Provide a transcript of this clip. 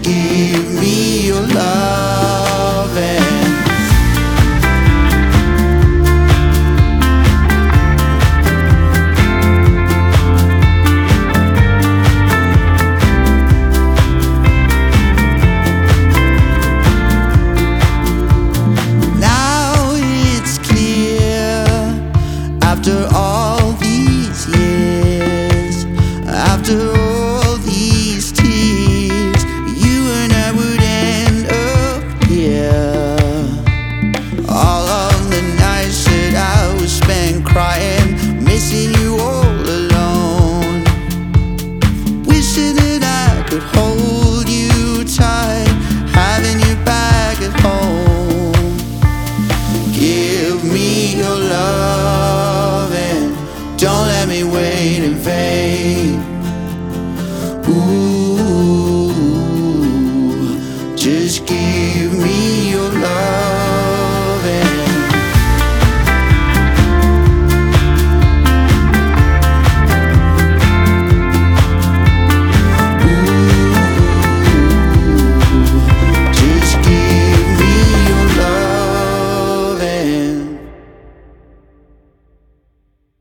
Give me your loving. Now it's clear, after all these years, after all these tears, you and I would end up here. All of the nights that I was spent crying, missing you all alone, wishing that I could hold you tight, having you back at home. Give me your loving, don't let me wait in vain.